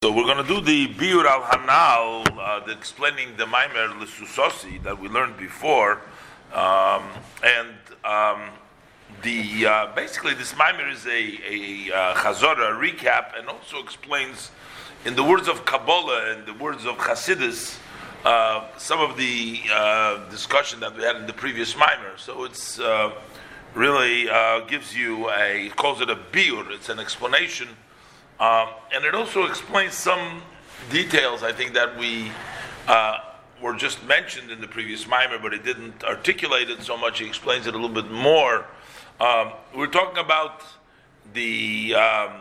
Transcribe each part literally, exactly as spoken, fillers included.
So we're going to do the Biur al Hanal, uh, the explaining the Maimer L'Susosi that we learned before, um, and um, the uh, basically this Maimer is a, a uh, Chazorah, a recap, and also explains in the words of Kabbalah and the words of Hasidus uh, some of the uh, discussion that we had in the previous Maimer. So it's uh, really uh, gives you a, it calls it a Biur. It's an explanation. Um, and it also explains some details, I think, that we uh, were just mentioned in the previous Maimer, but it didn't articulate it so much. He explains it a little bit more. Um, we're talking about the um,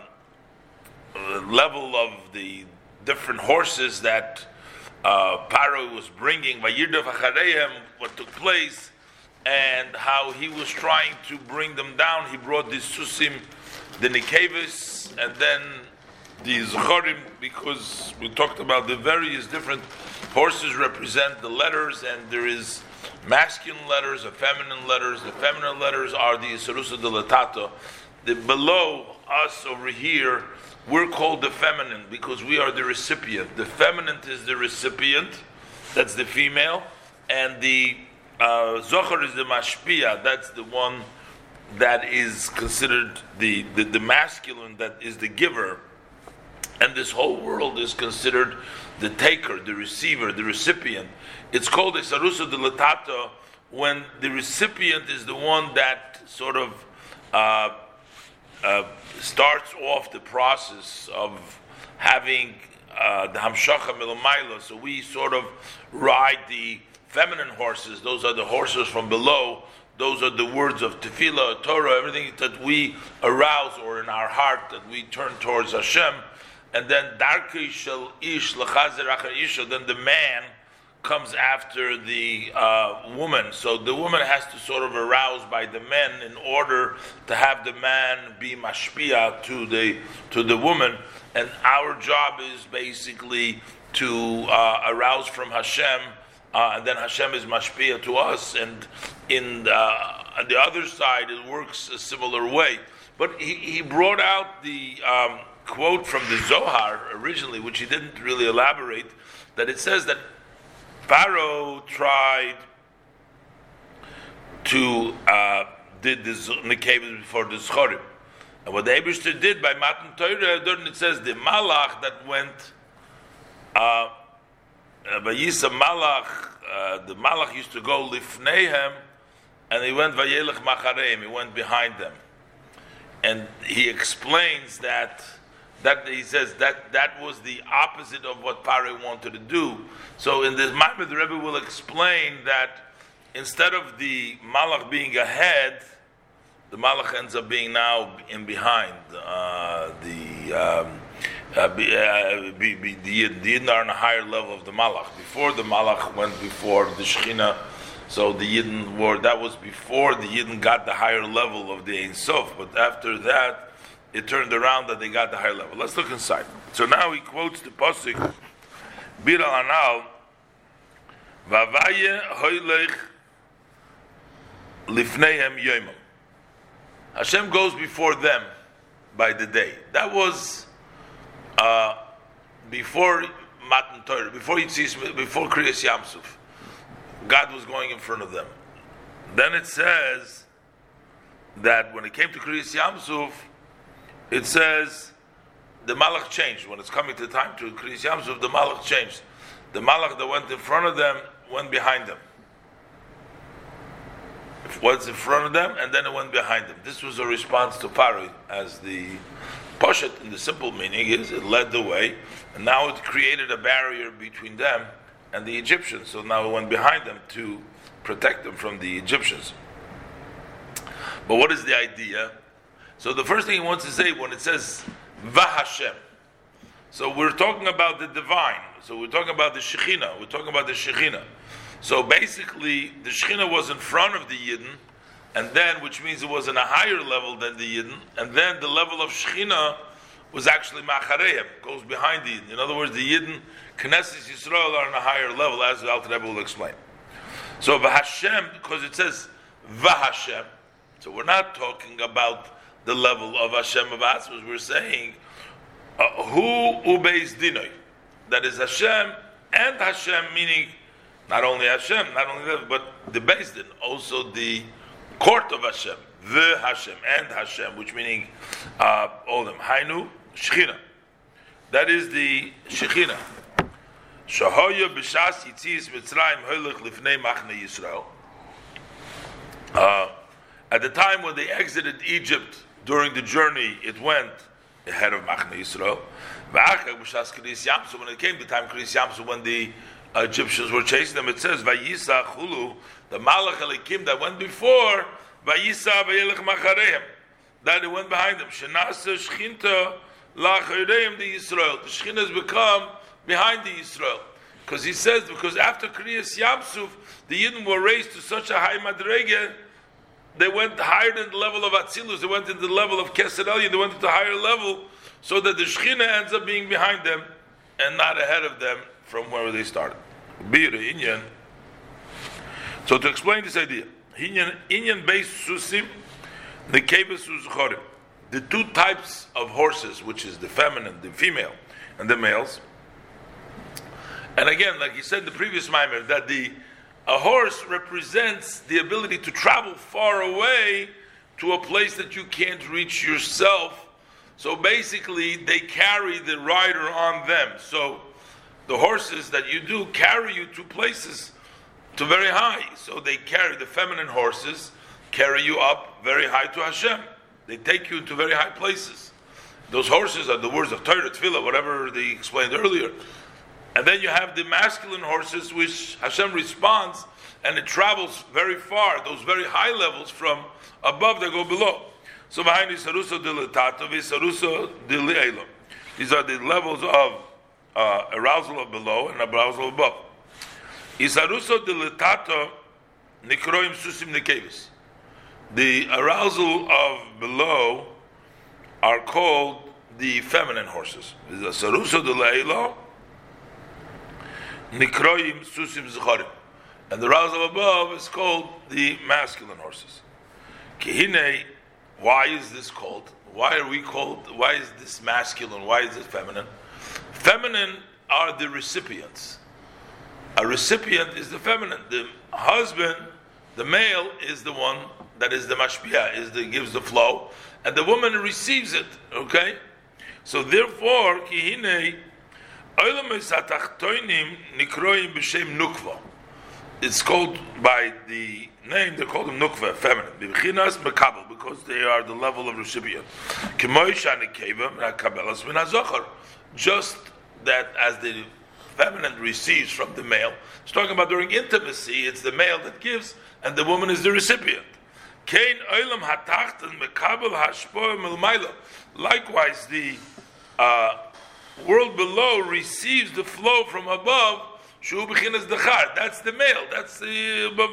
level of the different horses that uh, Paro was bringing, Vayirdav Achareim, what took place, and how he was trying to bring them down. He brought the Susim, the Nikevis, and then the Zochorim, because we talked about the various different horses represent the letters, and there is masculine letters and feminine letters. The feminine letters are the Isarusa de Latato. The below us over here, we're called the feminine because we are the recipient. The feminine is the recipient, that's the female, and the uh, Zochar is the Mashpia, that's the one that is considered the, the, the masculine, that is the giver. And this whole world is considered the taker, the receiver, the recipient. It's called a sarusa de latato when the recipient is the one that sort of uh, uh, starts off the process of having uh, the hamshacha milamayla. So we sort of ride the feminine horses. Those are the horses from below. Those are the words of tefillah, Torah, everything that we arouse or in our heart that we turn towards Hashem. And then darkei shel ish lechazer achar isha. Then the man comes after the uh, woman. So the woman has to sort of arouse by the men in order to have the man be mashpia to the to the woman. And our job is basically to uh, arouse from Hashem. Uh, and then Hashem is mashpia to us, and in the, on the other side it works a similar way. But he, he brought out the um, quote from the Zohar originally, which he didn't really elaborate, that it says that Pharaoh tried to uh, did the Nekevim before the Zchorim. And what the Eibishter did by Matan Torah, then it says the Malach that went uh, Vayisa Malach, uh, the Malach used to go Lifneihem, and he went Vayelech Machareim, he went behind them. And he explains that, that he says that that was the opposite of what Paro wanted to do. So in this Maimer, the Rebbe will explain that instead of the Malach being ahead, the Malach ends up being now in behind. Uh, the um, Uh, be, uh, be, be, the, the Yidden are on a higher level of the Malach. Before the Malach went before the Shekhinah, so the Yidden were, that was before the Yidden got the higher level of the Ein Sof, but after that, it turned around that they got the higher level. Let's look inside. So now he quotes the Pasuk, Bir al Anal, Vavaye hoylech lifneihem yoimim. Hashem goes before them by the day. That was Uh, before Matan Torah, before Yitzis, before Kriyas Yamsuf, God was going in front of them. Then it says that when it came to Kriyas Yamsuf, it says the Malach changed. When it's coming to the time to Kriyas Yamsuf, the Malach changed. The Malach that went in front of them went behind them. It was in front of them, and then it went behind them. This was a response to Paro, as the Poshet, in the simple meaning, is it led the way, and now it created a barrier between them and the Egyptians. So now it went behind them to protect them from the Egyptians. But what is the idea? So the first thing he wants to say when it says Vahashem, so we're talking about the divine. So we're talking about the Shekhinah. We're talking about the Shekhinah. So basically, the Shekhinah was in front of the Yidden, and then, which means it was in a higher level than the Yidden, and then the level of Shekhinah was actually Machareim, goes behind the Yidden. In other words, the Yidden, Knesset Yisrael, are on a higher level, as the Alter Rebbe will explain. So V'Hashem, because it says V'Hashem, so we're not talking about the level of Hashem of Atzmos, we're saying Uh, who ubeis dinoi? That is Hashem and Hashem, meaning not only Hashem, not only that, but the Beis Din, also the court of Hashem, the Hashem and Hashem, which meaning uh, all of them. Hainu Shechina. That is the Shechina. Shahoya b'shas yitzias Mitzrayim hoylech lifnei machne Yisrael. Uh, at the time when they exited Egypt during the journey, it went ahead of Machne Yisrael. When it came to time Kriyas Yamsuf, when the uh, Egyptians were chasing them, it says Vayisa Chulu, the Malach Elikim that went before, Vayisa Vayelech Machareim, that it went behind them. Shenasa Shchinta Lachareim the Yisrael. The Shechina has become behind the Yisrael. Because he says, because after Kriyas Yamsuf, the Yidden were raised to such a high madrege, they went higher than the level of Atzilus, they went into the level of Keser Elyon, they went into a higher level, so that the Shechina ends up being behind them and not ahead of them from where they started. So to explain this idea, Inyan based Susim, the Nekevus Uzorim, the two types of horses, which is the feminine, the female, and the males. And again, like he said in the previous Maimer, that the a horse represents the ability to travel far away to a place that you can't reach yourself. So basically, they carry the rider on them. So the horses that you do carry you to places to very high. So they carry, the feminine horses carry you up very high to Hashem. They take you to very high places. Those horses are the words of Torah, Tefillah, whatever they explained earlier. And then you have the masculine horses, which Hashem responds, and it travels very far, those very high levels from above that go below. So behind Isaruso de Letato, Isaruso de Le'elo. These are the levels of uh, arousal of below and arousal above. Isaruso de Letato, Nikroim Susim Nekevis. The arousal of below are called the feminine horses. Isaruso de Le'elo, Nikroim Susim Zecharim. And the arousal above is called the masculine horses. Kihine, why is this called? Why are we called? Why is this masculine? Why is this feminine? Feminine are the recipients. A recipient is the feminine. The husband, the male, is the one that is the mashpia, is the gives the flow, and the woman receives it. Okay, so therefore, kihine. It's called by the name, they call them nukva, feminine, because they are the level of recipient. Just that as the feminine receives from the male, it's talking about during intimacy, it's the male that gives, and the woman is the recipient. Likewise, the uh, world below receives the flow from above. Shu b'chinas dechar. That's the male. That's the above.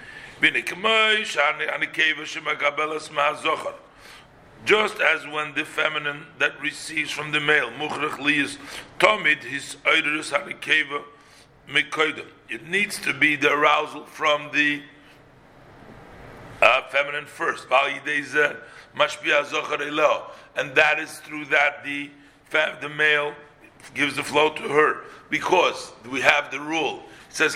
Just as when the feminine that receives from the male, muchrach liyis tomid his oidrus hanikeva mikoidem. It needs to be the arousal from the uh, feminine first. And that is through that the the male gives the flow to her, because we have the rule. It says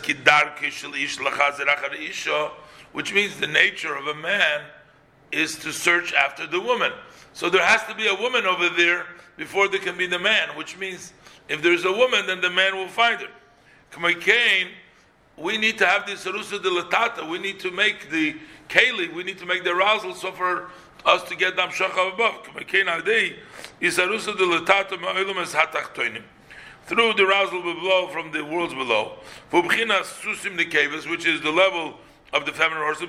which means the nature of a man is to search after the woman. So there has to be a woman over there before there can be the man, which means if there's a woman, then the man will find her. We need to have the sarusa de latata. We need to make the keli. We need to make the arousal so for us to get dam shachav above. Through the arousal below from the worlds below, which is the level of the feminine horse,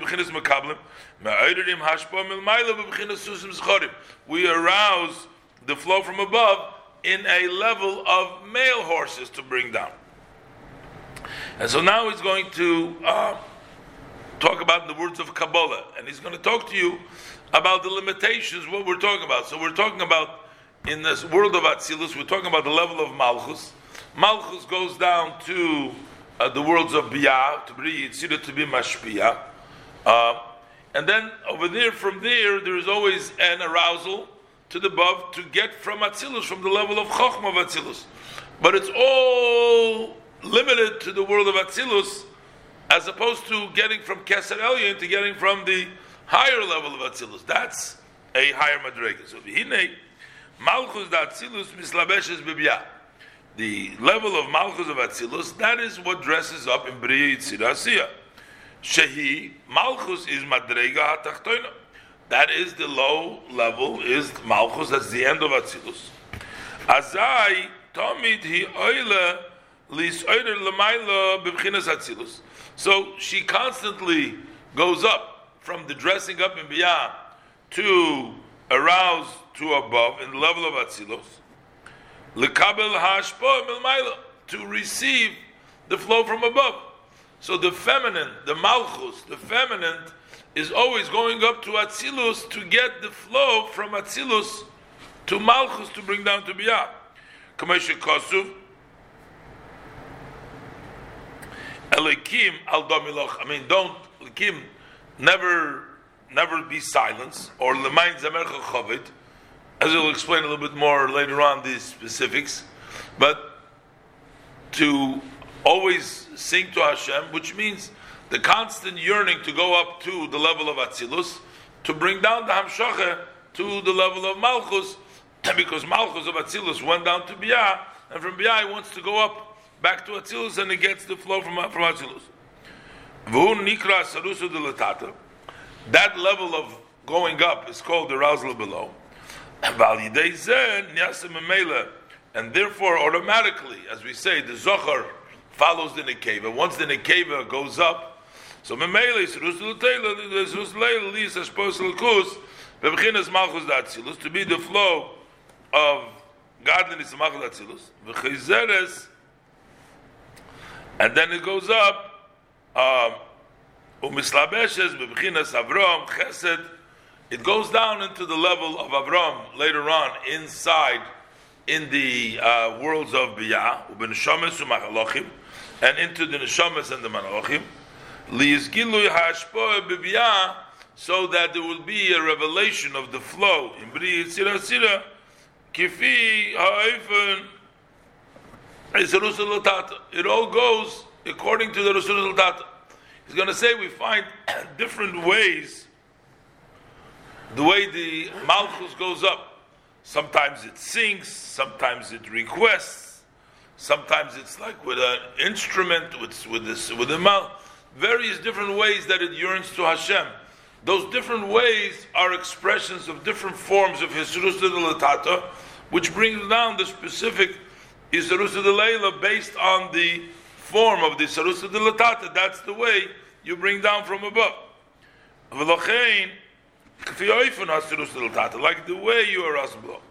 we arouse the flow from above in a level of male horses to bring down. And so now he's going to uh, talk about the words of Kabbalah, and he's going to talk to you about the limitations, what we're talking about. So we're talking about, in this world of Atzilus, we're talking about the level of Malchus. Malchus goes down to uh, the worlds of Biyah, to be Yitzira, to be Mashpiyah. Uh, and then over there, from there, there is always an arousal to the above to get from Atzilus, from the level of Chochmah of Atzilus. But it's all limited to the world of Atzilus, as opposed to getting from Keser Elyon to getting from the higher level of Atzilus. That's a higher Madrega. So V'hinei, Malchus da Atzilus mislabeshes b'biyah. The level of Malchus of Atzilus, that is what dresses up in Bria Yitzira Asiyah. Shehi, Malchus is Madrega HaTachtoina. That is the low level, is Malchus, that's the end of Atzilus. Azai, Tomid, Hi Oile, Lis Oider Lamaila, B'bchinas Atzilus. So she constantly goes up from the dressing up in Biyah to arouse to above in the level of Atzilus. Lekabel hashpo milmaila, to receive the flow from above. So the feminine, the malchus, the feminine is always going up to Atzilus to get the flow from Atzilus to malchus to bring down to Biyah. Kameshe Kosuv Elikim al domiloch. I mean, don't Elikim, never, never be silent. Or lemain zamercha chovid. As we'll explain a little bit more later on these specifics, but to always sing to Hashem, which means the constant yearning to go up to the level of Atzilus, to bring down the Hamshacha to the level of Malchus, because Malchus of Atzilus went down to Biyah, and from Biyah he wants to go up back to Atzilus, and he gets the flow from, from Atzilus. V'hu nikra sarusu de latata. That level of going up is called the arousal below. And therefore, automatically, as we say, the Zohar follows the Nekeva. Once the Nekeva goes up, so Memele is to be the flow of godliness of Malchus Atzilus, and then it goes up, Umislabeshes, Bebchinas Avram, Chesed. It goes down into the level of Avram later on inside in the uh, worlds of Biyah, u'benashamas u'machalochim, and into the neshamas and the malachim, liyizgilu hashpoah b'Biyah, so that there will be a revelation of the flow in Bri Yitzira Sira, kifi ha'ofen Rusul Tata. It all goes according to the Rusul Tata. He's going to say we find different ways. The way the Malchus goes up, sometimes it sings, sometimes it requests, sometimes it's like with an instrument, with with this, with the mouth, various different ways that it yearns to Hashem. Those different ways are expressions of different forms of Hisrus de Latata, which brings down the specific Hisrus de Leila based on the form of the Hisrus de Latata. That's the way you bring down from above. Like the way you are asked below.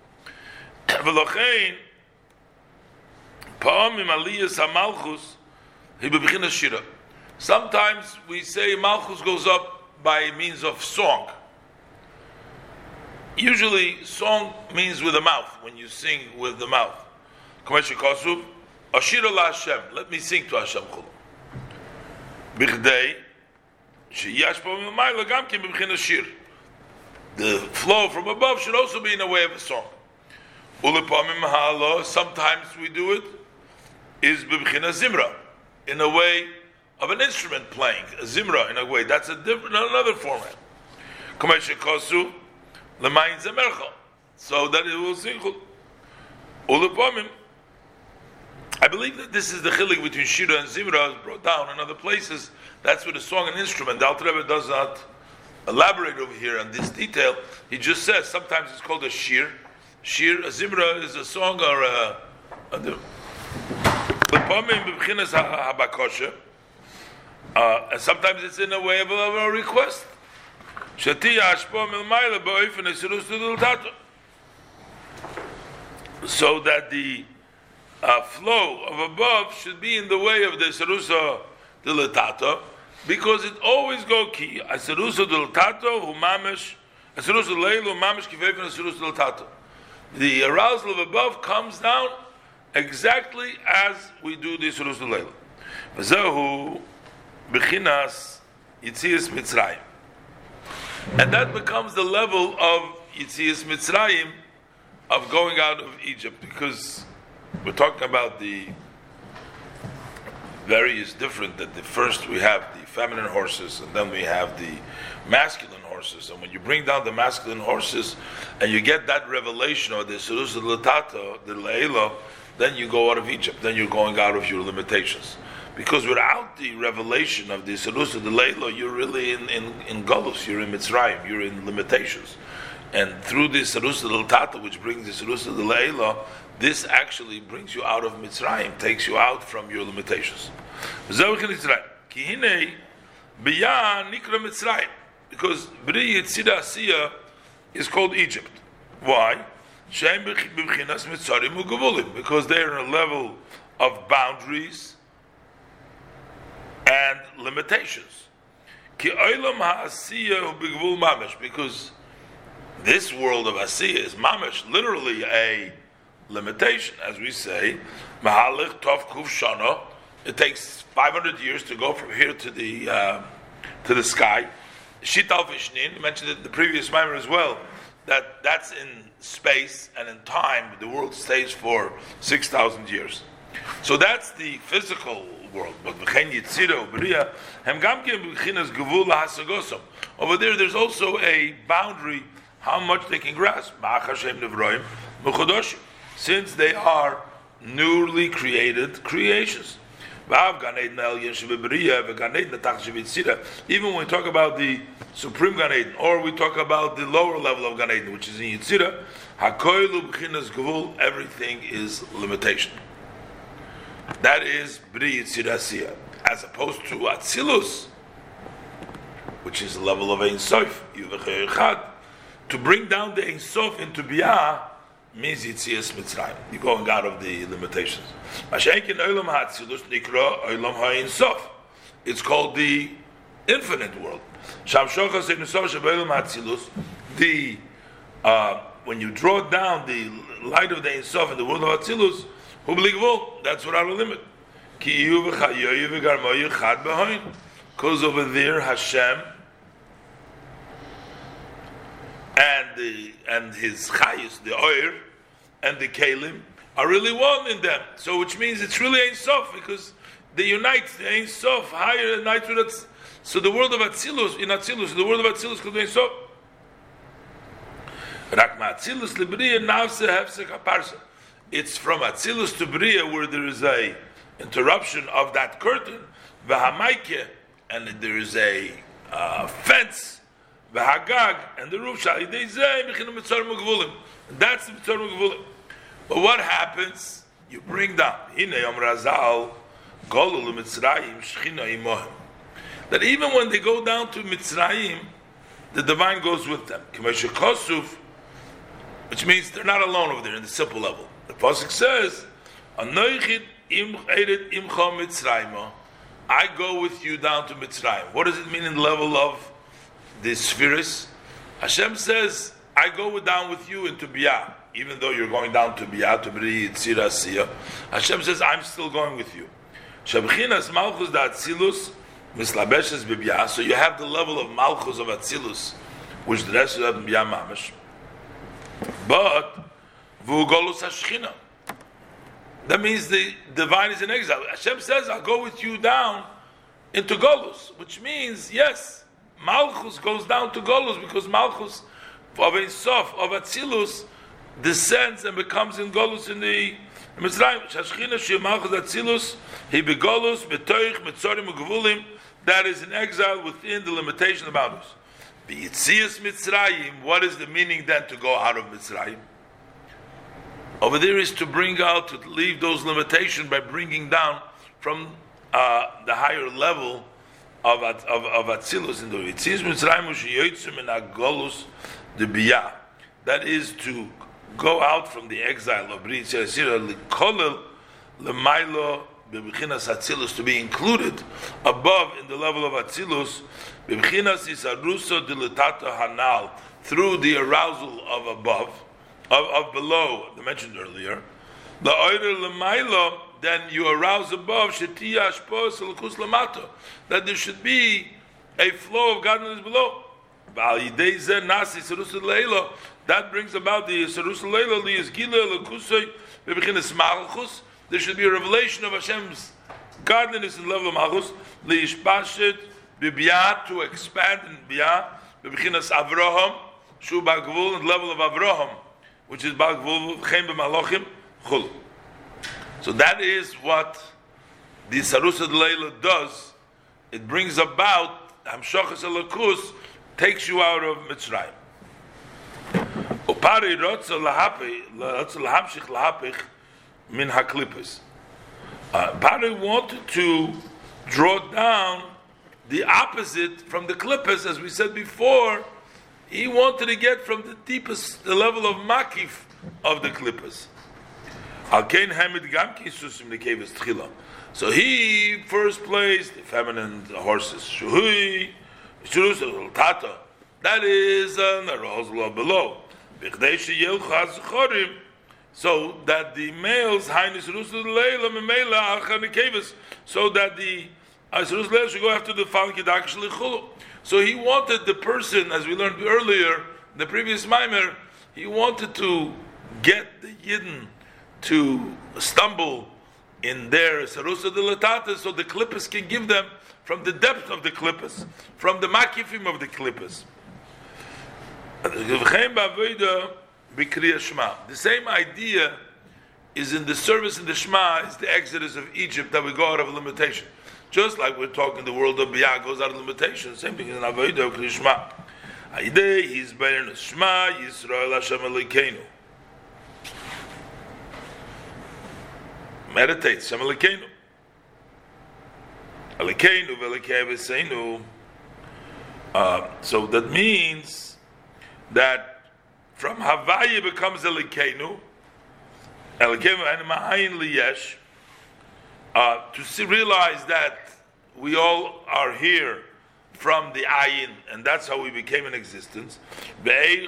Sometimes we say Malchus goes up by means of song. Usually, song means with the mouth, when you sing with the mouth. Let me sing to Hashem. The flow from above should also be in a way of a song. Sometimes we do it is b'bchina zimra, in a way of an instrument playing, a zimra in a way. That's a different, another format. So that it will sing. I believe that this is the chilik between shira and zimra, as brought down in other places. That's with a song and instrument. The Alter Rebbe does not elaborate over here on this detail. He just says sometimes it's called a shir. Shir, a zimra is a song or a. a uh, and sometimes it's in a way of a, of a request. So that the uh, flow of above should be in the way of the Sarusa Dilatata, because it always go ki. Sarusa Dilatata hu mamish, Sarusa Leilu mamish kifefen Sarusa Dilatata. The arousal of above comes down exactly as we do the Sarusa Leilu. V'zehu b'chinas Yitzias Mitzrayim. And that becomes the level of Yitzias Mitzrayim, of going out of Egypt, because we're talking about the various different, that the first we have the feminine horses, and then we have the masculine horses. And when you bring down the masculine horses and you get that revelation of the Serus Latata, the Leila, then you go out of Egypt, then you're going out of your limitations. Because without the revelation of the Serus Leila, you're really in, in, in Golus, you're in Mitzrayim, you're in limitations. And through this Serus Latata, which brings the Serus Leila, this actually brings you out of Mitzrayim, takes you out from your limitations. Because Bri Yitzira Asiya is called Egypt. Why? Because they're in a level of boundaries and limitations. Because this world of Asiya is mamash, literally a limitation, as we say. Mahalich Tov Kuf Shana. It takes five hundred years to go from here to the uh, to the sky. Shital Vishnin mentioned it in the previous mimer as well. That that's in space and in time. The world stays for six thousand years. So that's the physical world. But over there, there's also a boundary how much they can grasp. Since they are newly created creations. Even when we talk about the supreme Gan Eden, or we talk about the lower level of Gan Eden, which is in Yitzira, everything is limitation. That is Bri Yitzira Asiya, as opposed to Atzilus, which is the level of Ein Sof. To bring down the Ein Sof into Biyah means Yitzias Mitzrayim. You're going out of the limitations. It's called the infinite world. The uh, when you draw down the light of the Ein Sof in the world of Atzilus, that's without a limit. Because over there Hashem and the and his chayis, the oir, and the kalim are really one in them. So, which means it's really Ein Sof, because they unite the Ein Sof higher and night with it. So the world of Atzilus, in Atzilus, the world of Atzilus called Ein Sof. It's from Atzilus to Bria where there is a interruption of that curtain, v'hamaike, and there is a uh, fence, v'hagag, and the roof. That's the Mitzorim Gvulim. But what happens? You bring down that even when they go down to Mitzrayim, the divine goes with them. Which means they're not alone over there in the simple level. The pasuk says, I go with you down to Mitzrayim. What does it mean in the level of the spheres? Hashem says, I go down with you into Biyah. Even though you're going down to Biyah, to Bri Yitzira Asiya, Hashem says, I'm still going with you. Shabchinas Malchus da Atzilus mislabeshes b'Biyah. So you have the level of Malchus of Atzilus, which the rest of them Biyah Mamish. But V'ugolus Hashchina. That means the divine is in exile. Hashem says, I'll go with you down into Golus, which means, yes, Malchus goes down to Golus, because Malchus of Ein Sof, of Atzilus, descends and becomes in Golus in the Mitzrayim. Shashchina she Malchus Atzilus, he be Golus, betoich, mitzorim, ugevulim, that is in exile within the limitation of the boundaries. Be Yitzias Mitzrayim, what is the meaning then to go out of Mitzrayim? Over there is to bring out, to leave those limitations by bringing down from uh, the higher level of of of Atzilus in the Yitzias Mitzrayim u'sheyotzim in Agolus the Biyah. That is to go out from the exile of Bri Yitzira Asiya likolel lemailo bebechinas Atzilus, to be included above in the level of Atzilus bebechinas isaruso dilatata hanal, through the arousal of above. Of, of below, I mentioned earlier, the oider lemailo, then you arouse above shetiya ashpos lakus lamato, that there should be a flow of godliness below. That brings about the Sarus Leila, there should be a revelation of Hashem's godliness in the level of Malchus, to expand in Biyah, Bebechinas Avraham, Shu Bagvul, in the level of Avraham, which is Bagvul, Chem B'Malachim, Chul. So that is what the Sarus Leila does. It brings about Hamshachas Elokus, takes you out of Mitzrayim. Upari rotza lahamshich lahapich min haklipos. Pari wanted to draw down the opposite from the klippos, as we said before. He wanted to get from the deepest, the level of makif of the klippos. Alkein hamid gamki susim nekeves tchila. So he first placed the feminine horses. Shuhui, Shurus, Tata. That is uh, the below. So that the males, so that the uh, should go after the Falkidak. So he wanted the person, as we learned earlier, in the previous Maimer, he wanted to get the Yidden to stumble in their Sarusa de Latata, so the Klippos can give them from the depth of the Klippos, from the Makifim of the Klippos. The same idea is in the service in the Shema, is the exodus of Egypt, that we go out of limitation. Just like we're talking, the world of Biyah goes out of limitation. Same thing in Avodah of Kriya Shema. Aidei he's better in Shema Yisrael Hashem Elokeinu. Meditate, Hashem Elokeinu. Elokeinu v'Elokei V'Seinu. So that means that from Havaya becomes Elokeinu, Elokeinu and Mahayin Liyesh, uh, to see, realize that we all are here from the Ayin, and that's how we became in existence. And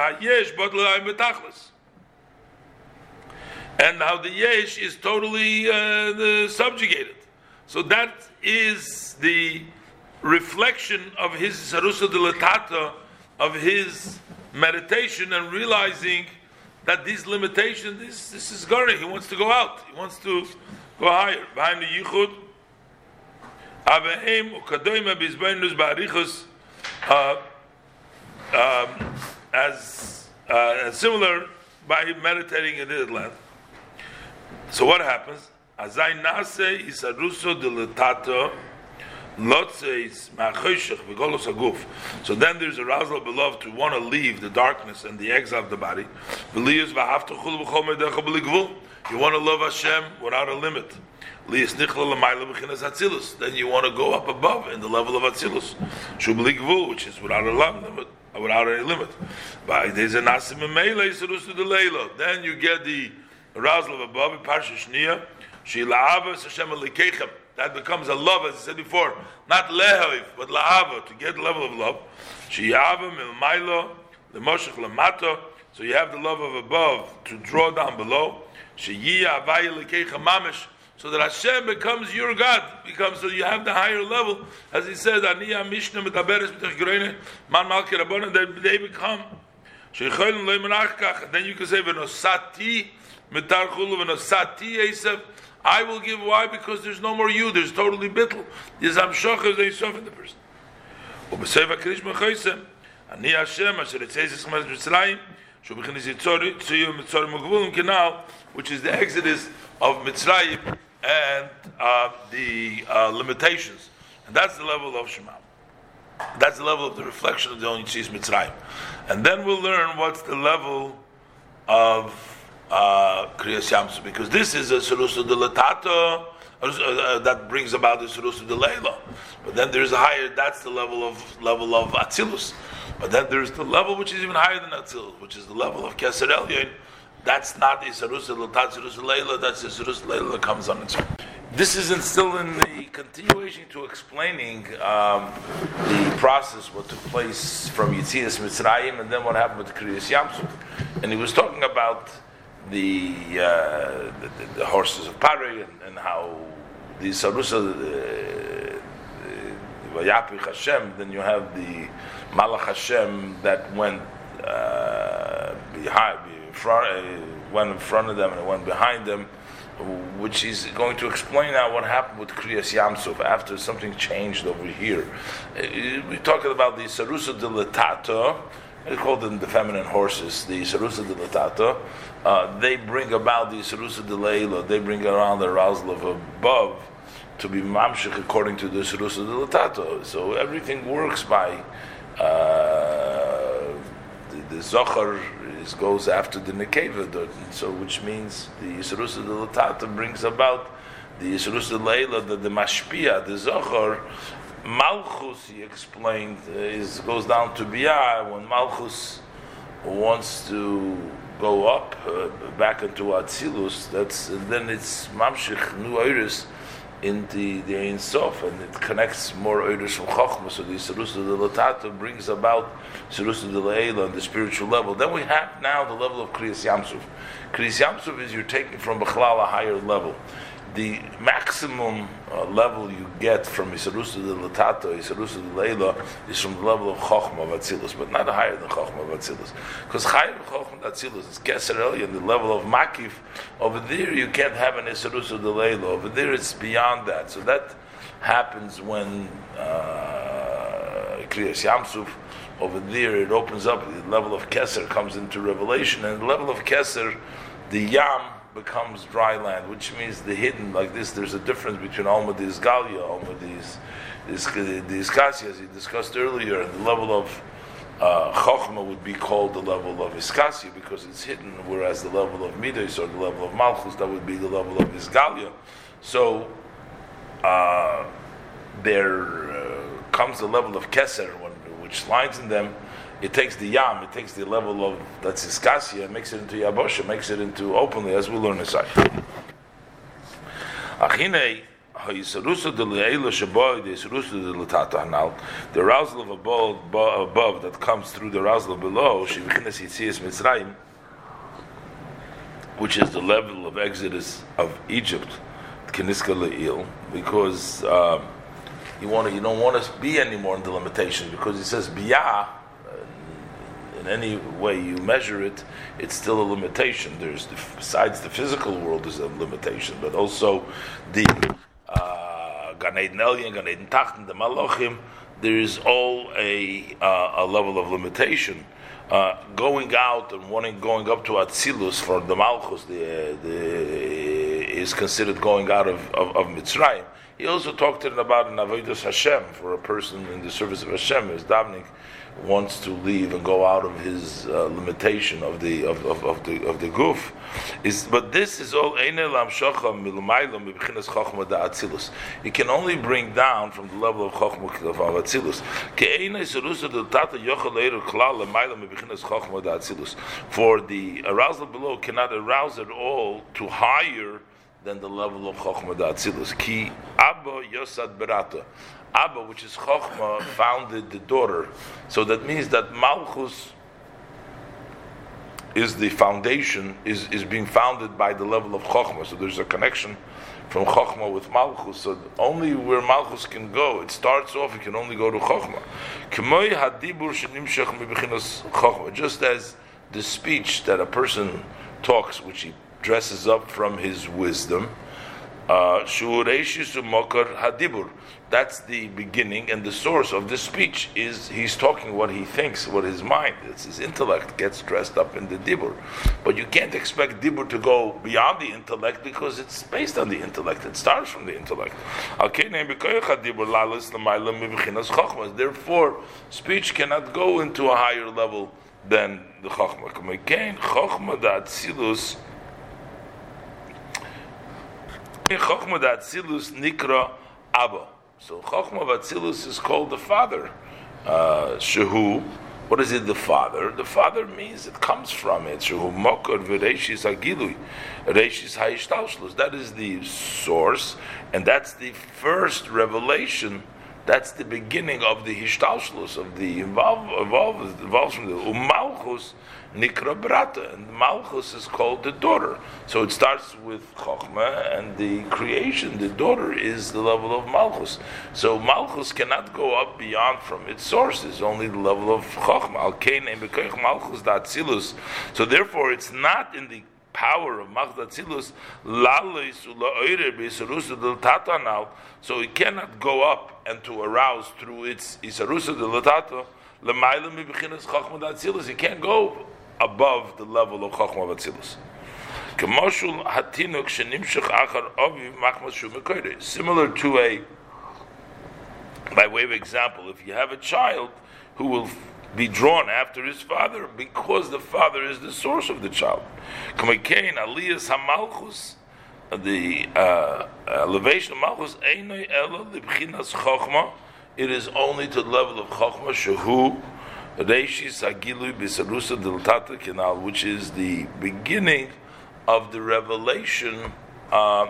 how the Yesh is totally uh, the subjugated. So that is the reflection of his Sarusa de Latata, of his meditation, and realizing that these limitations, this, this is Gari, he wants to go out, he wants to go higher. Behind the Yichud, Aveim ukadoima bizbeinus ba'arichus, as uh, similar by meditating in the land. So what happens? Azai nase isaruso de letato lotzeis ma'choshech v'golos haguf. So then there's a arousal, beloved, to want to leave the darkness and the exile of the body. V'liyus v'havtachul v'chol me'decha b'ligvul. You want to love Hashem without a limit. Then you want to go up above in the level of Atzilus, which is without a limit, without any limit. Then you get the arousal of above. That becomes a love, as I said before, not lehaviv, but la'ava, to get the level of love. So you have the love of above to draw down below. So that Hashem becomes your God, becomes, so you have the higher level, as he says, Aniyah Mishnah Metaberes B'Tech Man Malki Rabbanan, that they become. Then you can say, V'nosati Mitar Chulu V'nosati Esav. I will give. Why? Because there's no more you. There's totally bittul. There's amshachas. They suffer the person. Ubeseva Krish Mechaysem. Ani Hashem Asher Etzeis Eschamas Mitzrayim. Shubichinis Yitzori Tzuyu Mitzori Mugvulim Kenal, which is the exodus of Mitzrayim and uh, the uh, limitations, and that's the level of Shema. That's the level of the reflection of the only Yitzis Mitzrayim, and then we'll learn what's the level of uh, Kriyas Yamsuf, because this is a Sarusa de Latata uh, that brings about the Sarusa de Leila. But then there's a higher. That's the level of level of Atzilus. But then there's the level which is even higher than Atzilus, which is the level of Keser Elyon. That's not the Sarusa de Latata, Sarusa de Leila. That's the Sarusa de Leila that comes on its own. This is still in the continuation to explaining um, the process, what took place from Yitzias Mitzrayim, and then what happened with Kriyas Yamsuf. And he was talking about the uh, the, the horses of Pari, and, and how the Sarusa, uh, Vayapich Hashem, then you have the Malach Hashem that went uh, behind, in front, uh, went in front of them and went behind them, which is going to explain now what happened with Kriyas Yamsuf after something changed over here. We're talking about the Sarusa Dilatata, they call them the feminine horses, the Sarusa Dilatata. Uh, they bring about the Sarusa Dilayla, they bring around the arousal of above to be Mamshich according to the Sarusa Dilatata. So everything works by uh, the, the Zohar is, goes after the Nekeva, so which means the Yisrusa Dilatata brings about the Yisrusa Dilayla, the, the Mashpia, the Zohar. Malchus, he explained, uh, is goes down to Biyah. When Malchus wants to go up, uh, back into Atzilus, that's and then it's Mamshich, New Oiris, in the, the Ein Sof, and it connects more Oiris from Chochmah, so the Yisrusa Dilatata brings about Yisrusa Dilayla on the spiritual level. Then we have now the level of Kriyas Yamsuf. Kriyas Yamsuf is you're taking from Bechlal a higher level. The maximum uh, level you get from Yisrusa Dilatata, Yisrusa Dilayla, is from the level of Chochmah of Atzilus, but not higher than Chochmah of Atzilus. Because higher than Chochmah of Atzilus is Keser Elyon, the level of Makif. Over there you can't have an Yisrusa Dilayla. Over there it's beyond that. So that happens when uh, Kriyas Yamsuf, over there it opens up, the level of Keser comes into revelation, and the level of Keser, the Yam, becomes dry land, which means the hidden, like this, there's a difference between Alma de Isgalia, Alma de Iskasi, as he discussed earlier, and the level of uh, Chochmah would be called the level of Iskasi because it's hidden, whereas the level of Midas or the level of Malchus, that would be the level of Isgalia. So uh, there uh, comes the level of Keser, when, which lines in them. It takes the Yam, it takes the level of that's Iskasia, and makes it into Yabosha, makes it into openly, as we learn inside. The arousal of above, above that comes through the arousal of below, which is the level of exodus of Egypt, because uh, you want to, you don't want to be anymore in the limitations, because it says Biyah. In any way you measure it, it's still a limitation. There's the, besides the physical world is a limitation, but also the uh, Gan Eden Elyon, Gan Eden Tachten, the Malachim. There is all a uh, a level of limitation. Uh, going out and wanting going up to Atzilus for the Malchus, the, the is considered going out of of, of Mitzrayim. He also talked to them about an avodas Hashem for a person in the service of Hashem, is davening, wants to leave and go out of his uh, limitation of the of, of, of the of the guf. Is but this is all einel amshocha milumaylo mibchinas chochma da atzilus. You can only bring down from the level of chochma of atzilus. Ke'einei serusa deltata yochel leiru klal lemaylo mibchinas chochma da atzilus. For the arousal below cannot arouse at all to higher than the level of Chochmah Da'atzilus. Ki Abba Yosad Berata. Abba, which is Chochmah, founded the daughter. So that means that Malchus is the foundation, is, is being founded by the level of Chochmah. So there's a connection from Chochmah with Malchus. So only where Malchus can go, it starts off, it can only go to Chochmah. K'moi hadibur shenimshach mibechinas Chochmah. Just as the speech that a person talks, which he dresses up from his wisdom, uh, hadibur. That's the beginning and the source of the speech. Is he's talking what he thinks, what his mind, it's his intellect gets dressed up in the dibur. But you can't expect dibur to go beyond the intellect because it's based on the intellect. It starts from the intellect. Therefore, speech cannot go into a higher level than the chokhmah. Chochmah Atzilus Nikra Abba. So Chochmah Atzilus is called the father. Uh, Shehu. What is it? The father. The father means it comes from it. Shehu Mokar v'Reishis Agilui, Reishis Hayishtalshlus. That is the source, and that's the first revelation That's the beginning of the Hishtalshlus, of the involve, involve, involvement. Umalchus Nikra Brata, and Malchus is called the daughter. So it starts with Chochmah, and the creation, the daughter, is the level of Malchus. So Malchus cannot go up beyond from its sources, only the level of Chochmah. Al Kain Bekoich Malchus Da Atzilus. So therefore, it's not in the power of Malchus Atzilus, Lalois Ulaoire Beisarusa Del Tatanal. So it cannot go up and to arouse through its Isarusa Del Tata. Lemaila Mibechinas Chochmah Da Atzilus. It can't go above the level of Chochmah Atzilus. Kemoshul Hatinuk Shenimshach Achar Ovi Machmas Shumekoire. Similar to a, by way of example, if you have a child who will be drawn after his father because the father is the source of the child. Kamekain Aliyas Hamalchus, the uh, elevation of Malchus, Einoi Elo Libchinas Chochmah. It is only to the level of Chochmah Shehu Reishis Agilui Bisarusa Del Tata Kenal, which is the beginning of the revelation uh,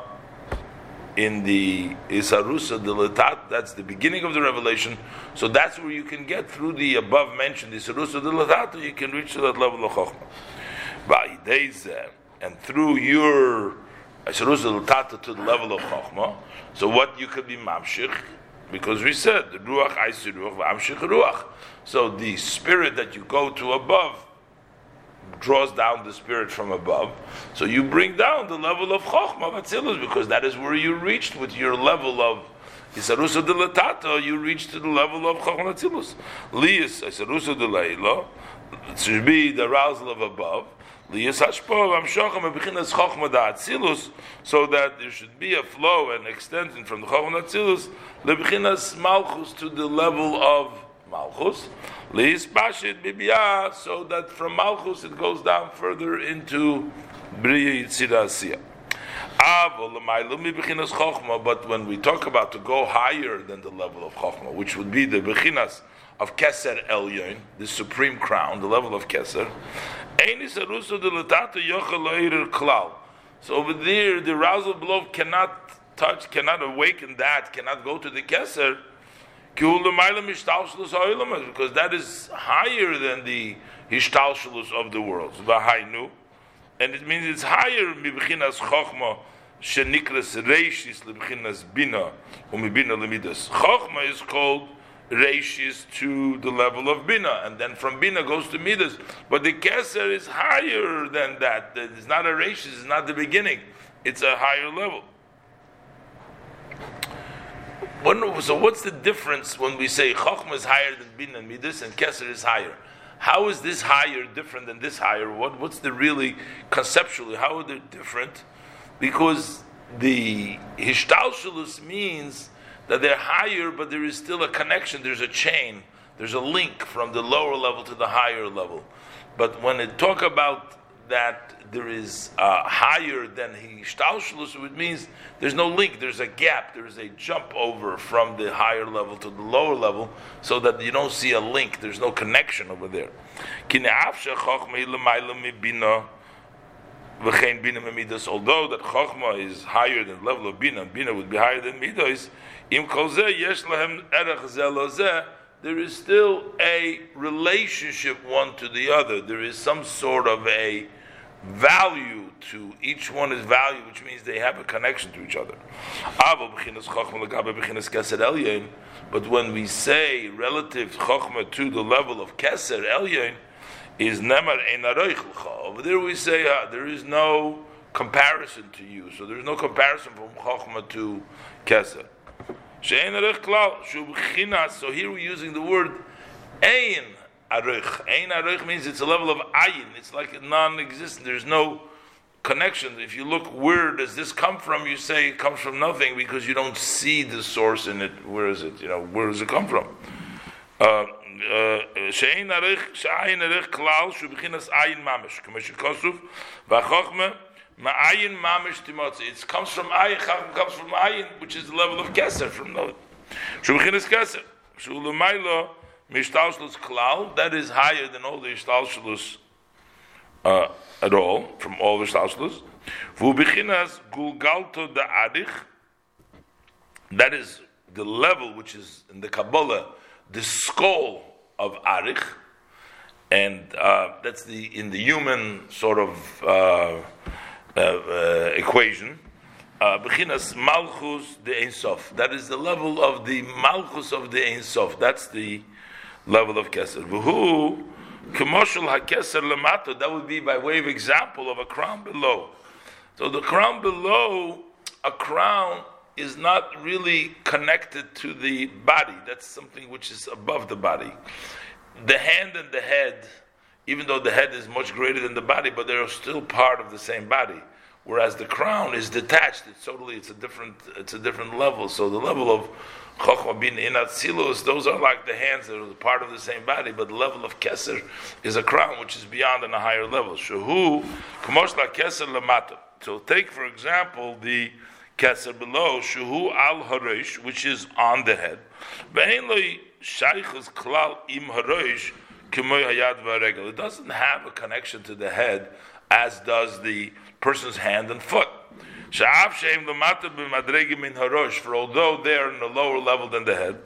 in the Isarusa Del Tata. That's the beginning of the revelation. So that's where you can get through the above mentioned Isarusa Del Tata. You can reach to that level of Chochmah. And through your Isarusa Del Tata to the level of Chochmah. So what you could be mamshich. Because we said the ruach aisi ruach v'amshich ruach. So the spirit that you go to above draws down the spirit from above. So you bring down the level of chokhmah v'atzilus, because that is where you reached with your level of isarusa de latata. You reached to the level of chokhmah v'atzilus. Liyas isarusa de leila. It should be the arousal of above. Liyas hashpah v'amshochem v'bechinas chokhmah da'atzilus, so that there should be a flow and extension from the chokhmah da'atzilus lebechinas malchus to the level of malchus. Liyas bashit bibiyah, so that from malchus it goes down further into bria yitzira asiyah. But when we talk about to go higher than the level of chokhmah, which would be the bechinas of Keser Elyon, the supreme crown, the level of Keser. So over there, the arousal below cannot touch, cannot awaken that, cannot go to the Keser, because that is higher than the Hishtalshalus of the world. And it means it's higher mibechinas chokhmah shenikras reishis lebechinas bina umibina lemidas. Chokhmah is called reishis to the level of bina, and then from bina goes to midas. But the keser is higher than that. It's not a reishis. It's not the beginning. It's a higher level. So what's the difference when we say chokhmah is higher than bina and midas, and keser is higher? How is this higher different than this higher? What what's the really conceptually? How are they different? Because the hishtalshalus means that they're higher, but there is still a connection. There's a chain. There's a link from the lower level to the higher level. But when they talk about that there is uh, higher than hishtalshalus, it means there's no link. There's a gap. There's a jump over from the higher level to the lower level, so that you don't see a link. There's no connection over there. Although that chokhmah is higher than the level of bina, bina would be higher than midos. There is still a relationship one to the other. There is some sort of a value to each one is value, which means they have a connection to each other. But when we say relative chokhmah to the level of keser elyon is nemar ein aroich. Over there we say uh, there is no comparison to you. So there is no comparison from chokhmah to keser. So here we're using the word ein aruch. Ein aruch means it's a level of ayin. It's like non-existent. There's no connection. If you look, where does this come from? You say it comes from nothing because you don't see the source in it. Where is it? You know, where does it come from? She'ein aruch, she'ayin aruch klal, shu'bechinas ayin mamish. K'meshe kosuf, v'achokme, ma'ayin mamish timotzi. It comes from ayin, chacham comes from ayin, which is the level of keser, from the shu'bechinas keser. Shu'lumaylo, mishtalshlus klal, that is higher than all the ishtalshlus uh, at all, from all the ishtalshlus. V'u'bechinas gulgalto da'adich, that is the level which is in the Kabbalah, the skull of Arich, and uh, that's the in the human sort of uh, uh, uh, equation. Bechinas Malchus de Ein Sof. That is the level of the Malchus of the Ein Sof. That's the level of Keser. V'hu Kemoshel HaKeser Lamato. That would be by way of example of a crown below. So the crown below, a crown is not really connected to the body. That's something which is above the body. The hand and the head, even though the head is much greater than the body, but they're still part of the same body. Whereas the crown is detached. It's totally, it's a different, it's a different level. So the level of Chochmah bin in Atzilus, those are like the hands that are part of the same body, but the level of Keser is a crown which is beyond and a higher level. Shehu, Kamosh la Keser lamata. So take, for example, the Keser below, Shehu al Harosh, which is on the head. Ve'en lo shaychus klal im Harosh k'moy hayad v'aregel. It doesn't have a connection to the head as does the person's hand and foot. For although they are in a lower level than the head,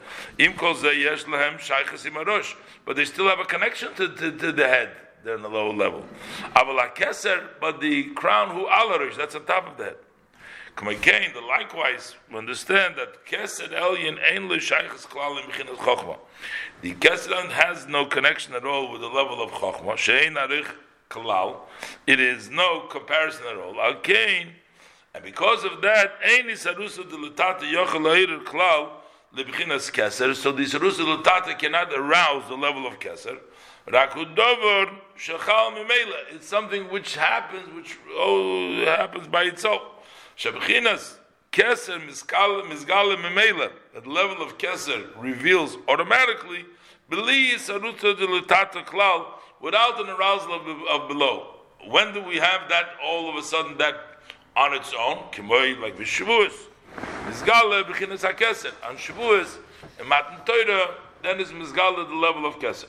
but they still have a connection to, to, to the head. They're in the lower level. But the crown who alarish, that's on top of the head. Again, likewise, we understand that Keser Elyon ein lo shaychus klal im bechinas Chochmah. The Keser has no connection at all with the level of Chochmah. She'ein arich klal. It is no comparison at all. Again, and because of that, ein isarusa de l'tata yochel ha'ir klal lebechinas Keser. So the isarusa l'tata cannot arouse the level of Keser. Rakudover shechal mimela. It's something which happens, which oh, happens by itself. Shebechinas Keser mizgale mimela. That level of Keser reveals automatically beli isarusa de l'tata klal, without an arousal of, of below. When do we have that all of a sudden, that on its own? Kimoy, like with Shavuos. Mizgale b'chinas ha-keser. On Shavuos, in Matan Torah, then is Mizgale the level of Keser.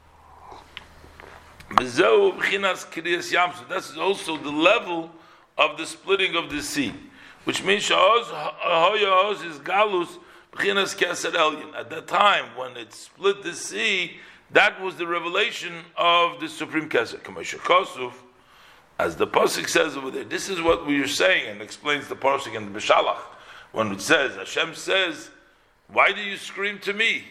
B'zeu b'chinas Kriyas Yamsuf. That's also the level of the splitting of the sea. Which means Sha'oz Hoya is Galus b'chinas Keser Elyon. At that time, when it split the sea, that was the revelation of the Supreme Keser. Kosuf, as the Pasuk says over there, this is what we are saying, and explains the Pasuk in the Beshalach, when it says, Hashem says, why do you scream to me?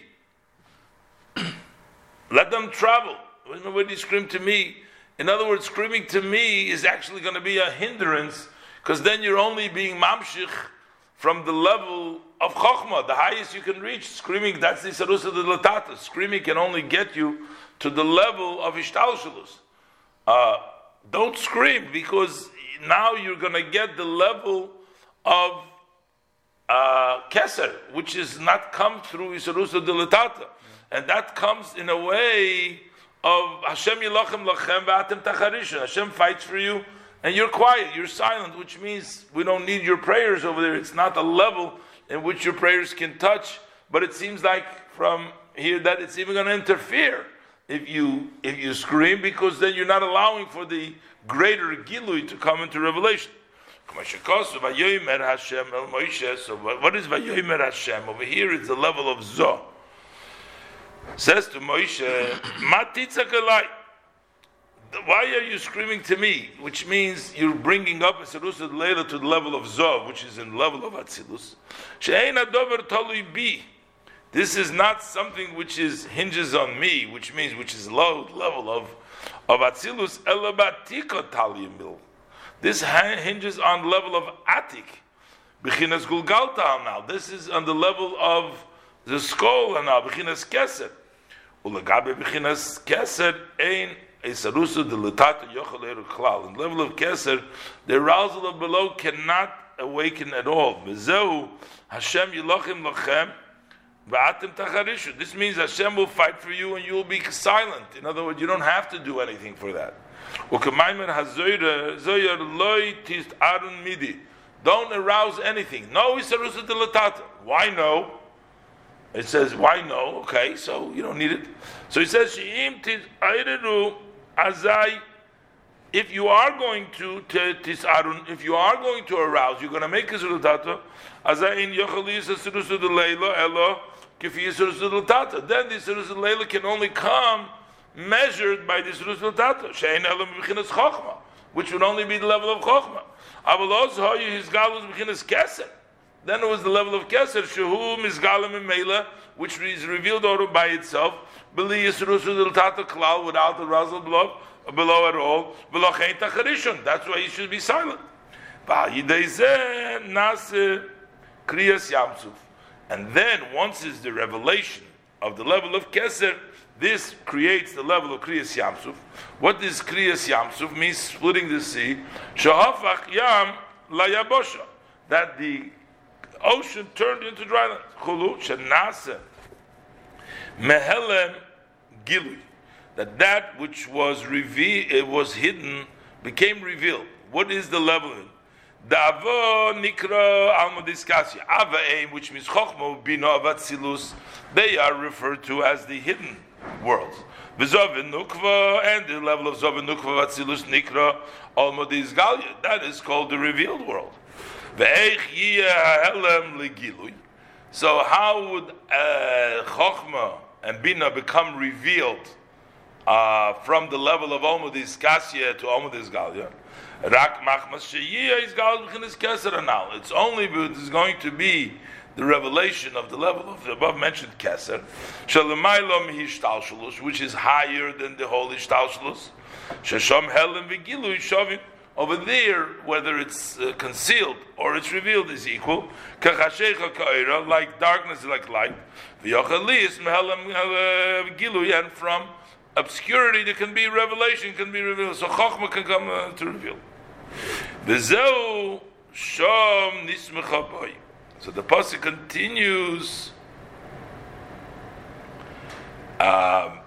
Let them travel. When do you scream to me? In other words, screaming to me is actually going to be a hindrance, because then you're only being mamshich from the level of Chochmah, the highest you can reach. Screaming, that's the Sarusa de Latata. Screaming can only get you to the level of Ishtalshalus. Uh, don't scream, because now you're going to get the level of uh, Keser, which is not come through Sarusa de Latata. And that comes in a way of Hashem Yilachem Lachem V'atem Tacharisha. Hashem fights for you, and you're quiet, you're silent, which means we don't need your prayers over there. It's not a level in which your prayers can touch, but it seems like from here that it's even going to interfere if you if you scream, because then you're not allowing for the greater Gilui to come into revelation. So what is Vayomer Hashem? Over here it's the level of Zoh. Says to Moshe, Matitzakalai. Why are you screaming to me? Which means you're bringing up a Sarusa Leila to the level of Zov, which is in the level of Atzilus. She'ein adover talui bi. This is not something which is hinges on me, which means which is low level of of Atzilus. Elabatiko taliyimil. This hinges on the level of Atik. Bechinas Gulgalta now. This is on the level of the skull and now Bechinas Keser. Ulagabe Bechinas Keser ein. A sarusa de l'tata yochel eru klal. In the level of Keser, the arousal of below cannot awaken at all. V'zeu Hashem yilachim lachem v'atem tacharishu. This means Hashem will fight for you and you will be silent. In other words, you don't have to do anything for that. U'kamaymer hazoyre zoyer loy tist arun midi. Don't arouse anything. No is sarusa de l'tata. Why no? It says, why no? Okay, so you don't need it. So he says, She'im tis ayreru azai if you are going to tisarun, if you are going to arouse, you're going to make a sudutata. Azain yochali yisasudusu leila elo kifi yisasudu tata. Then the yisasudu leila can only come measured by the yisasudu tata. Shein elo b'chinas chochma, which would only be the level of chochma. Avalos hoyu his galus b'chinas keser. Then it was the level of keser shehu mizgalim imela, which is revealed over by itself. B'li yisasudu tata klal without the razzle below. Below at all, below chein tacharishon. That's why you should be silent. And then, once is the revelation of the level of Keser, this creates the level of Kriyas Yamsuf. What does Kriyas Yamsuf mean? Splitting the sea. Shahafach Yam Layabosha. That the ocean turned into dry land. Chulu Shenase Mehelem Gilui. That that which was revealed, it was hidden, became revealed. What is the level? The Avo Nikra Almodiskasya. Avaim, which means Chochmo, Bina, Avatzilus, they are referred to as the hidden worlds. V'Zovin Nukva, and the level of Zovin Nukva Vatzilus Nikra Almodisgalya. That is called the revealed world. Ve'eich Yiyah Helem Legilui. So how would uh, Chochma and Bina become revealed Uh, from the level of Omudis Kasya to Omudis Galya? Rak Machmas Sheyiyah is Gal B'chinas Keser Anal. It's only it's going to be the revelation of the level of the above mentioned Keser, Shalamaylo Mihishtalshalus, which is higher than the holy Shtalshalus. Shesham Helen Vigilu Shavim. Over there, whether it's uh, concealed or it's revealed, is equal. Kachashecha Ka'ira, like darkness, like light. V'yochalis Mehelam Vigilu, and from obscurity there can be revelation, can be revealed. So Chochmah can come uh, to reveal. V'zeu shom nismecha boy. So the pasuk continues. Um,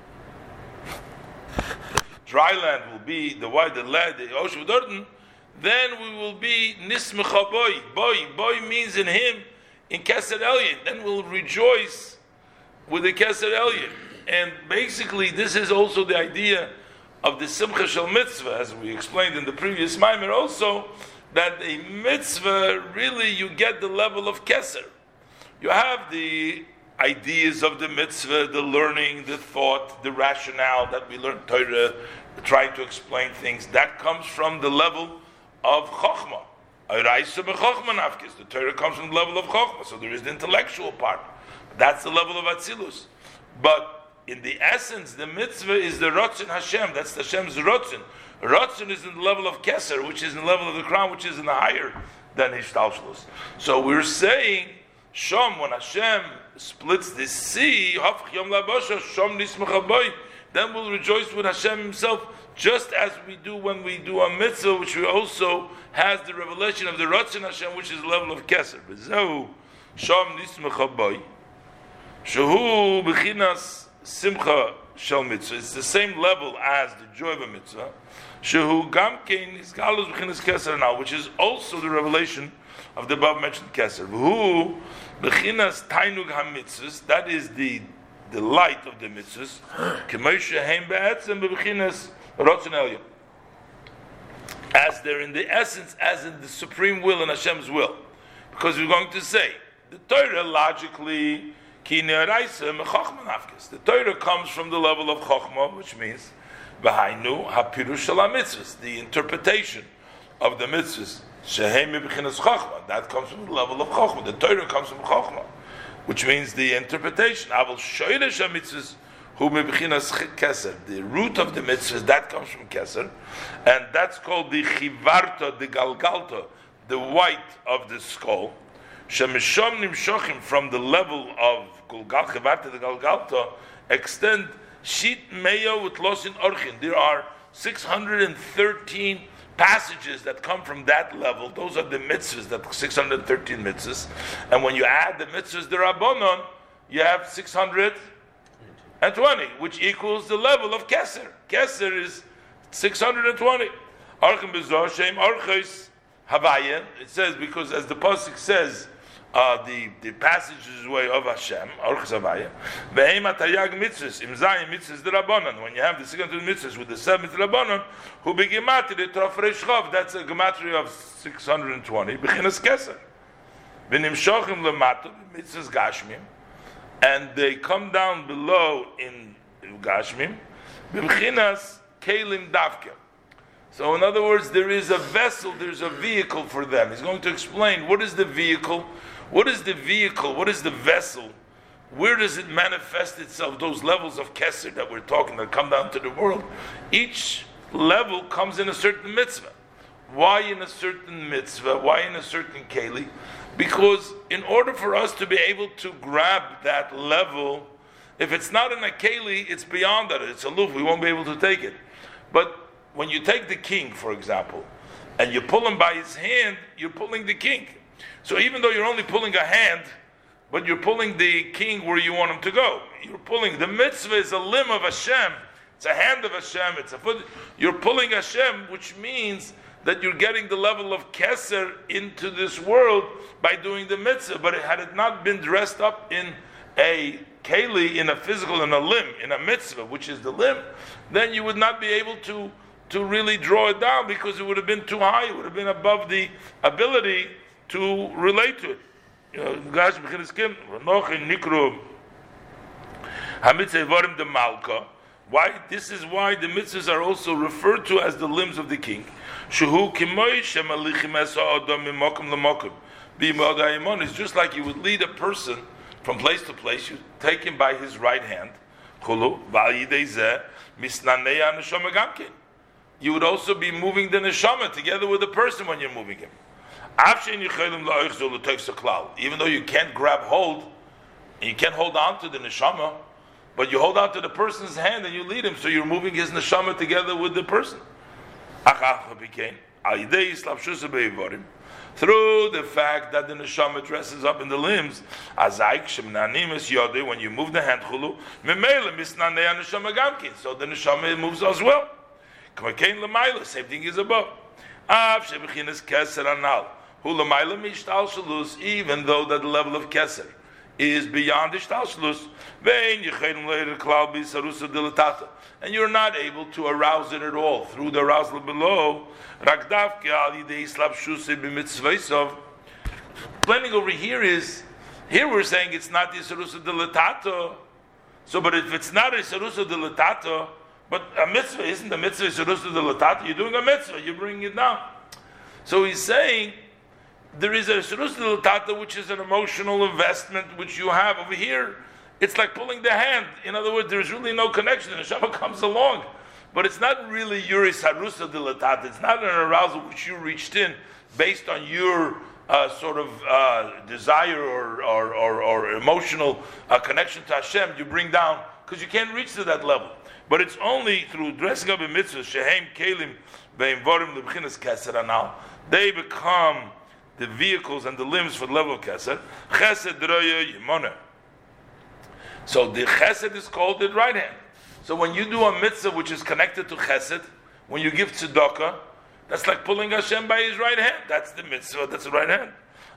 dry land will be the wide the land, the ocean of Jordan. Then we will be nismecha boy. Boy, boy means in him in Keser Elyon. Then we'll rejoice with the Keser Elyon. And basically, this is also the idea of the Simcha Shel Mitzvah, as we explained in the previous Maimer also, that a mitzvah, really, you get the level of Keser. You have the ideas of the mitzvah, the learning, the thought, the rationale that we learn Torah, trying to explain things. That comes from the level of Chochmah. The Torah comes from the level of Chochmah, so there is the intellectual part. That's the level of Atzilus. But in the essence, the mitzvah is the Ratzon Hashem. That's Hashem's Ratzon. Ratzon is in the level of Keser, which is in the level of the crown, which is in the higher than Hishtalshalus. So we're saying, Shom, when Hashem splits the sea, then we'll rejoice with Hashem Himself, just as we do when we do a mitzvah, which we also has the revelation of the Ratzon Hashem, which is the level of Keser. B'zehu Shom nismecha boy, shehu b'chinas Simcha Shel Mitzvah. It's the same level as the joy of a mitzvah. Shehu Gamkein is Galus B'chinas Keser now, which is also the revelation of the above mentioned Keser. Who B'chinas Tainug HaMitzvahs, that is the the light of the mitzvahs. K'moshe Heim Be'etzem B'chinas Ratzon Elyon, as they're in the essence, as in the supreme will and Hashem's will. Because we're going to say the Torah logically. The Torah comes from the level of Chochmah, which means V'hainu hapirush shel mitzvahs, the interpretation of the mitzvahs. Shehem b'chinas Chochmah, that comes from the level of Chochmah. The Torah comes from Chochmah, which means the interpretation. Aval shoyresh mitzvahs hu b'chinas Keser, the root of the mitzvahs, that comes from Keser, and that's called the chivarta, the galgalta, the white of the skull. Shemishom nimshochim, from the level of Gulgal Chivarta the Galgalta, extend Shit Meyo with Losin Orchin. There are six hundred thirteen passages that come from that level. Those are the mitzvahs, that six hundred thirteen mitzvahs. And when you add the mitzvahs, the Rabbanon, you have six hundred twenty, which equals the level of Keser. Keser is six hundred twenty. Archim Bezor Shem Archis Havayan. It says, because as the pasuk says, uh, the the passageway of Hashem, Orchos Havaya. Ve'ema Taryag mitzvahs, im Zayin mitzvahs derabanan. When you have the second mitzvahs with the seventh derabanan, who be gematria Trof Reish Chav. That's a gematria of six hundred and twenty. Bechinas Keser. V'nimshochim lemato mitzvahs Gashmim, and they come down below in Gashmim. B'chinas Kelim Davke. So in other words, there is a vessel, there's a vehicle for them. He's going to explain what is the vehicle, what is the vehicle, what is the vessel, where does it manifest itself, those levels of Keser that we're talking that come down to the world. Each level comes in a certain mitzvah. Why in a certain mitzvah? Why in a certain keli? Because in order for us to be able to grab that level, if it's not in a keli, it's beyond that. It's a loof. We won't be able to take it. But when you take the king, for example, and you pull him by his hand, you're pulling the king. So even though you're only pulling a hand, but you're pulling the king where you want him to go. You're pulling, the mitzvah is a limb of Hashem. It's a hand of Hashem. It's a foot. You're pulling Hashem, which means that you're getting the level of Keser into this world by doing the mitzvah. But had it not been dressed up in a keli, in a physical, in a limb, in a mitzvah, which is the limb, then you would not be able to to really draw it down because it would have been too high. It would have been above the ability to relate to it. You know, why? This is why the mitzvahs are also referred to as the limbs of the king. It's just like you would lead a person from place to place. You take him by his right hand. You would also be moving the neshama together with the person when you're moving him. Even though you can't grab hold, and you can't hold on to the neshama, but you hold on to the person's hand and you lead him, so you're moving his neshama together with the person. Through the fact that the neshama dresses up in the limbs, when you move the hand, so the neshama moves as well. Same thing is above. Even though that the level of keser is beyond ishtalshlus, and you're not able to arouse it at all through the arousal below. Planning over here is, here we're saying it's not the isarusa dilatato. So, but if it's not a isarusa dilatato, but a mitzvah isn't a mitzvah isarusa dilatato, you're doing a mitzvah, you're bringing it down. So he's saying there is a isarusa dilatato, which is an emotional investment which you have over here. It's like pulling the hand. In other words, there's really no connection. The neshama comes along, but it's not really your isarusa dilatato. It's not an arousal which you reached in based on your uh, sort of uh, desire or, or, or, or emotional uh, connection to Hashem. You bring down because you can't reach to that level. But it's only through dressing up in mitzvahs, shehem kelim ve'imvorim lebchinas keser anal. They become the vehicles and the limbs for the level of keser. Chesed roya yimona. So the chesed is called the right hand. So when you do a mitzvah which is connected to chesed, when you give tzedakah, that's like pulling Hashem by his right hand. That's the mitzvah, that's the right hand.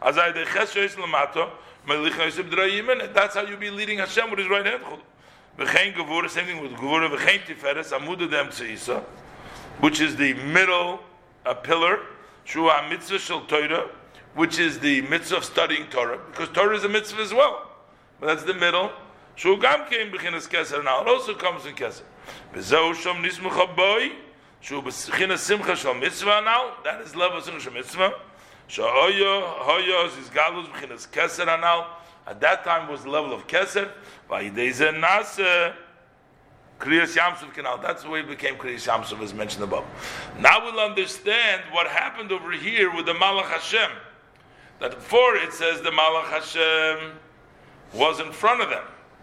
That's how you be leading Hashem with his right hand. Same thing with Gevurah, which is the middle a pillar, Shua mitzvah shel Torah, which is the mitzvah of studying Torah, because Torah is a mitzvah as well. But that's the middle. Shua gam came b'chinas keser now. It also comes in keser. V'zeu shom nismucha boi, Shua b'chinas simcha shel mitzvah now. That is level of simcha shel mitzvah. Shua hoya hoya is galus b'chinas keser now. At that time was the level of keser. V'yidei nase Kriyas Yamsuf canal. That's the way it became Kriyas Yamsuf, as mentioned above. Now we'll understand what happened over here with the Malach Hashem. That before it says the Malach Hashem was in front of them,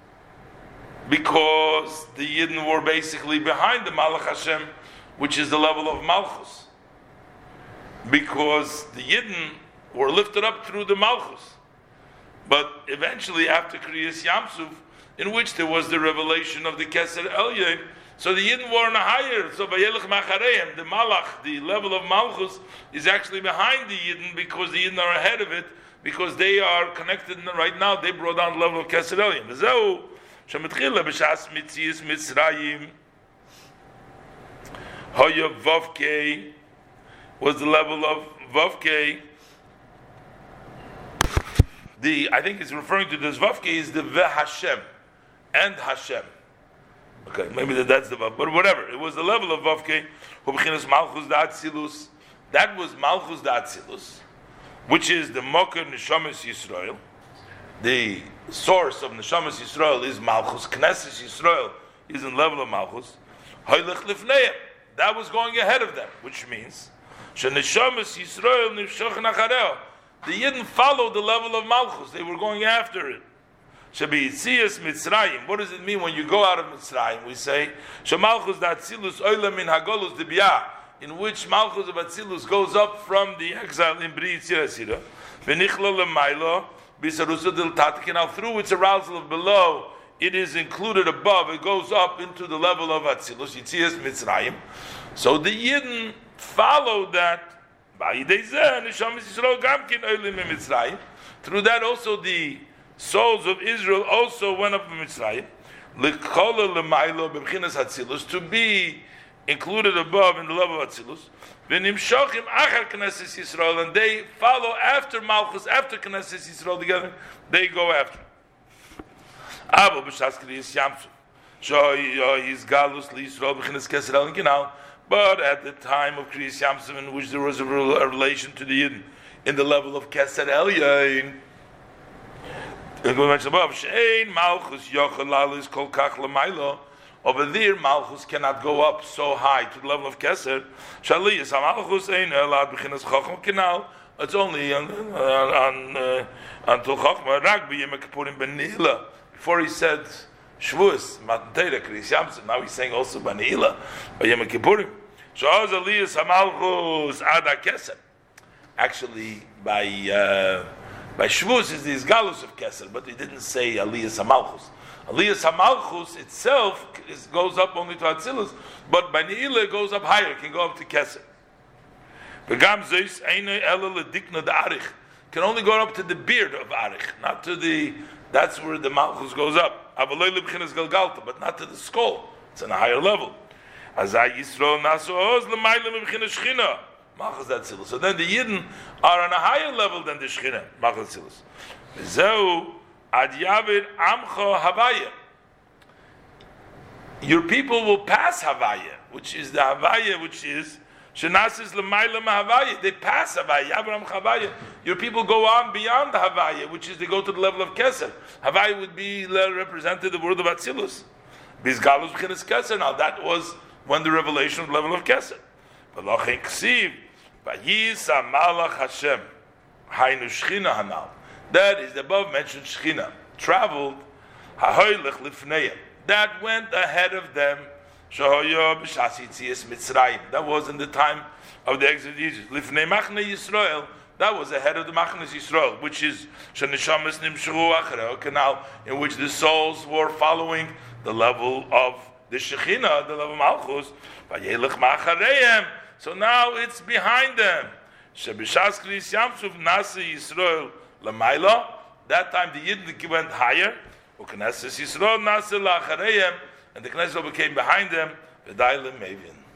because the Yidden were basically behind the Malach Hashem, which is the level of Malchus. Because the Yidden were lifted up through the Malchus. But eventually, after Kriyas Yamsuf, in which there was the revelation of the Keser Elyon, so the Yidden were on a higher. So Vayelech Machareim, the Malach, the level of Malchus, is actually behind the Yidden, because the Yidden are ahead of it, because they are connected right now. They brought down the level of Keser Elyon. V'zeu shemitchila b'shas mitzias Mitzrayim Hoya Vavkei was the level of Vavkei. The I think it's referring to this Vavkei is the Ve Hashem and Hashem. Okay, maybe that, that's the Vav, but whatever. It was the level of Vavkei. Hu b'chinas Malchus Da'atzilus. That was Malchus Da'atzilus, which is the Moker Neshamas Yisrael. The source of Neshamas Yisrael is Malchus. Knesset Yisrael is in level of Malchus. Hoylech Lifneim. That was going ahead of them, which means Sheneshamas Yisrael Nifshach Nachareo. The Yidden followed the level of Malchus. They were going after it. Shabi Yitzias Mitzrayim. What does it mean when you go out of Mitzrayim? We say Shemalchus Da'atzilus Oila Min Hagolus Dibiyah, in which Malchus of Atzilus goes up from the exile in Bri Yitzir Asira. V'nichla L'maylo B'sarusa Del Tatikin. Through its arousal of below, it is included above. It goes up into the level of Atzilus Yitzias Mitzrayim. So the Yidden followed that. Through that also the souls of Israel also went up in Mitzrayim, to be included above in the level of Atzilus. And they follow after Malchus, after Knesset Yisrael together, they go after. But at the time of Kriyas Yamsuf, in which there was a relation to the Yidden in the level of Keser Elyon, and we mentioned above, Shein Malchus Yochel Lalis Kol Kach L'Maylo. Over there, Malchus cannot go up so high to the level of Keser. Shaliyas Malchus Ein Elad B'chinas Chacham Kinal. It's only on on uh, until Chachma Rag B'Yem Kippurim Ben Nihila. Before he said Shavuos, Matan Torah, Kriyas Yamsuf. Now he's saying also Ben Nihila, B'Yem Kippurim. Shaz Aliyas Malchus Ada Keser. Actually, by uh, by Shavuos is the Isgalus of Keser, but he didn't say Aliyas HaMalchus. Aliyas HaMalchus itself is, goes up only to Atzilus, but by Ne'ilah it goes up higher, it can go up to Keser. V'gam zeis einay ela ledikna da'arich. Can only go up to the beard of Arich, not to the, that's where the Malchus goes up. Avaloi lebchinas galgalta, but not to the skull. It's on a higher level. Azay Yisrael nasu oz l'mayla mebchinas shchina. Malchus Atzilus. So then the Yidden are on a higher level than the Shechina. Malchus Atzilus. Zeu ad yavir amcha havaya. Your people will pass havaya, which is the havaya, which is shenasis l'mayla mahavaya. They pass havaya. Yavir amcha havaya. Your people go on beyond the havaya, which is they go to the level of Keser. Havaya would be represented the word of Atzilus. Bizgalus b'chinas Keser. Now that was when the revelation of the level of Keser. V'lochin ksiv. Vayisa malach Hashem, hainu shchina hanal. That is the above mentioned shchina. Traveled, hahoylech lifneim. That went ahead of them. Shahoyo b'shas yitzias Mitzrayim. That was in the time of the exit of Egypt. Lifnei machne Yisrael. That was ahead of the machnes Yisrael, which is shenishamas nimshu acharei canal, in which the souls were following the level of the shechina, the level of Malchus. Vayelech machareim. So now it's behind them. Shebishas Kriyas Yamsuf Nasa Yisrael L'Mayla. That time the Yidden went higher. Uknesses Yisrael Nasa L'Achareim, and the Knesset became behind them. V'day L'Mevin.